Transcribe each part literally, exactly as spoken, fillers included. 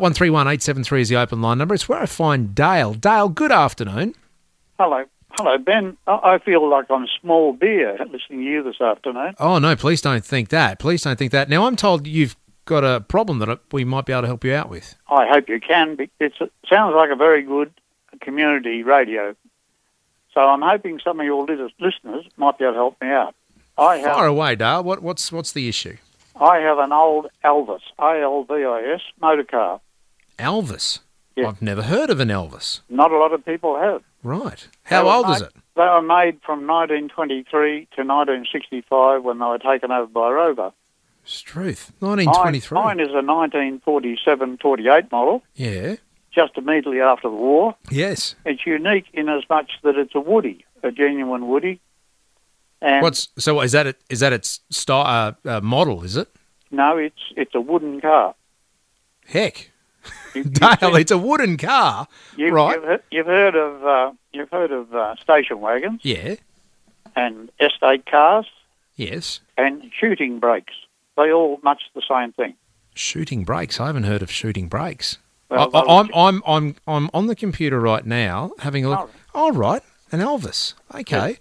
one three one eight seven three is the open line number. It's where I find Dale. Dale, good afternoon. Hello. Hello, Ben. I I feel like I'm small beer listening to you this afternoon. Oh, no, please don't think that. Please don't think that. Now, I'm told you've got a problem that we might be able to help you out with. I hope you can. be- It's, it sounds like a very good community radio. So I'm hoping some of your lis- listeners might be able to help me out. I have, Fire away, Dale. What, what's what's the issue? I have an old Elvis, A L V I S, motor car. Elvis? Yeah. I've never heard of an Elvis. Not a lot of people have. Right. They How were old made- is it? They were made from nineteen twenty-three to nineteen sixty-five when they were taken over by Rover. Struth. nineteen twenty-three. Mine, mine is a nineteen forty-seven forty-eight model, Yeah. just immediately after the war. Yes. It's unique in as much that it's a Woody, a genuine Woody. And What's so? Is that it? Is that its star uh, uh, model? Is it? no, it's it's a wooden car. Heck, You, you've Dale, seen- it's a wooden car, you- right? You've, he- you've heard of uh, you've heard of uh, station wagons Yeah. and estate cars Yes. and shooting brakes. They all much the same thing. Shooting brakes. I haven't heard of shooting brakes. Well, I, they I, were I'm I'm I'm I'm on the computer right now having a look. Oh. All right, an Elvis. Okay.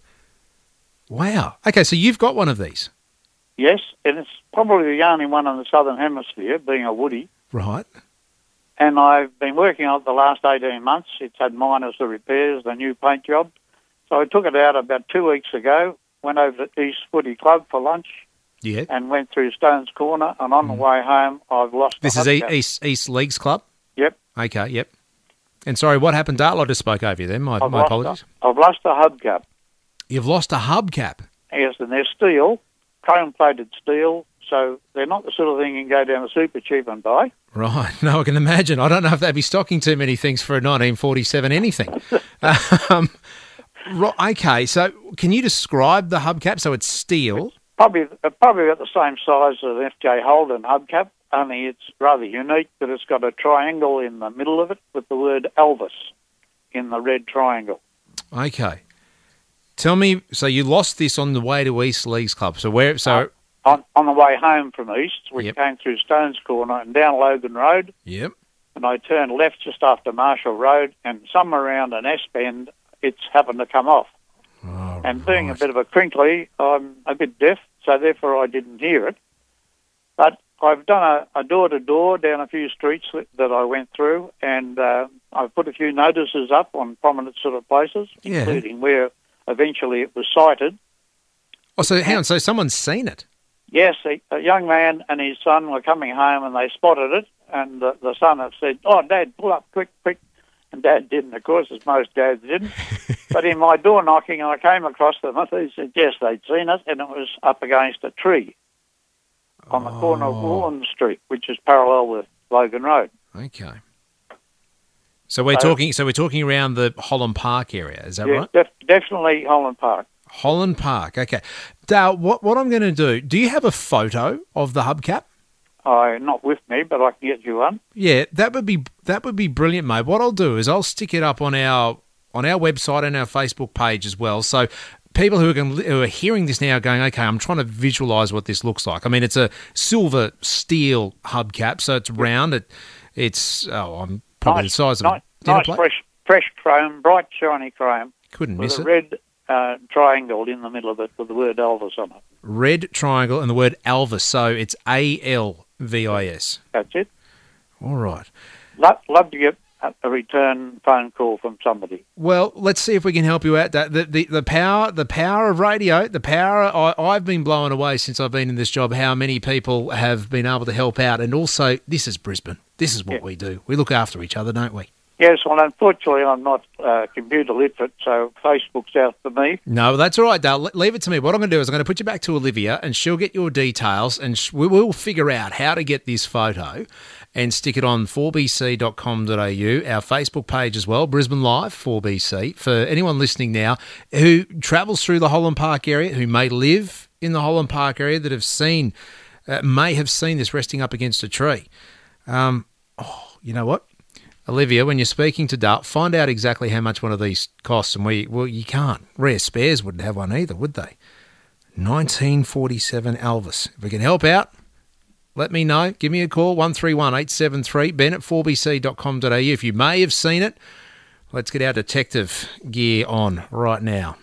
Wow. Okay, so you've got one of these, Yes, and it's probably the only one in the southern hemisphere, being a Woody. right? And I've been working on it the last eighteen months. It's had minus the repairs, the new paint job. So I took it out about two weeks ago, went over to East Footy Club for lunch Yeah. and went through Stones Corner. And on the way home, I've lost This the is e- hubcap. East East Leagues Club. Yep. Okay. Yep. And sorry, what happened, Dale? I just spoke over you then. My I've my lost apologies. A, I've lost a hubcap. You've lost a hubcap. Yes, and they're steel, chrome-plated steel, so they're not the sort of thing you can go down to Super Cheap and buy. Right. No, I can imagine. I don't know if they'd be stocking too many things for a nineteen forty-seven anything. um, right, okay, so can you describe the hubcap? So it's steel. Probably, uh, probably about the same size as an F J Holden hubcap, only it's rather unique that it's got a triangle in the middle of it with the word Elvis in the red triangle. Okay. Tell me, so you lost this on the way to East Leagues Club. So where, so, On, on the way home from East, we Yep. came through Stones Corner and down Logan Road, yep. and I turned left just after Marshall Road, and somewhere around an S-bend, it's happened to come off. Oh, And being a right. bit of a crinkly, I'm a bit deaf, so therefore I didn't hear it. But I've done a, a door-to-door down a few streets that, that I went through, and uh, I've put a few notices up on prominent sort of places, Yeah. including where eventually it was sighted. Oh, so hang on, so someone's seen it? Yes, a, a young man and his son were coming home and they spotted it, and the, the son had said, "Oh, Dad, pull up, quick, quick." And Dad didn't, of course, as most dads didn't. But in my door knocking, I came across them and they said, yes, they'd seen it, and it was up against a tree on the corner of Oh. Woolland Street, which is parallel with Logan Road. Okay. So we're So- talking, so we're talking around the Holland Park area, is that Yes, right? def- definitely Holland Park. Holland Park, okay. Dale, what, what I'm going to do, do you have a photo of the hubcap? I not with me, but I can get you one. Yeah, that would be that would be brilliant, mate. What I'll do is I'll stick it up on our on our website and our Facebook page as well. So people who are going, who are hearing this now, are going, okay, I'm trying to visualise what this looks like. I mean, it's a silver steel hubcap, so it's round. It it's oh, I'm probably Nice, the size of nice, a dinner nice plate. fresh, fresh chrome, bright, shiny chrome, Couldn't with miss a it. red uh, triangle in the middle of it with the word Elvis on it. Red triangle and the word Elvis. So it's A L V I S. That's it. All right. Love, love to get a, a return phone call from somebody. Well, let's see if we can help you out. The, the, the, the power the power of radio, the power, I, I've been blown away since I've been in this job, how many people have been able to help out. And also, this is Brisbane. This is what Yeah. we do. We look after each other, don't we? Yes, well, unfortunately, I'm not uh, computer literate, so Facebook's out for me. No, that's all right, Dale. Le- Leave it to me. What I'm going to do is I'm going to put you back to Olivia, and she'll get your details, and sh- we will figure out how to get this photo and stick it on four b c dot com dot a u, our Facebook page as well, Brisbane Live four B C. For anyone listening now who travels through the Holland Park area, who may live in the Holland Park area, that have seen, uh, may have seen this resting up against a tree. Um, oh, you know what? Olivia, when you're speaking to Dale, find out exactly how much one of these costs. And we, well, you can't. Rare Spares wouldn't have one either, would they? nineteen forty-seven Elvis. If we can help out, let me know. Give me a call, one three one eight seven three, ben at four b c dot com dot a u. If you may have seen it, let's get our detective gear on right now.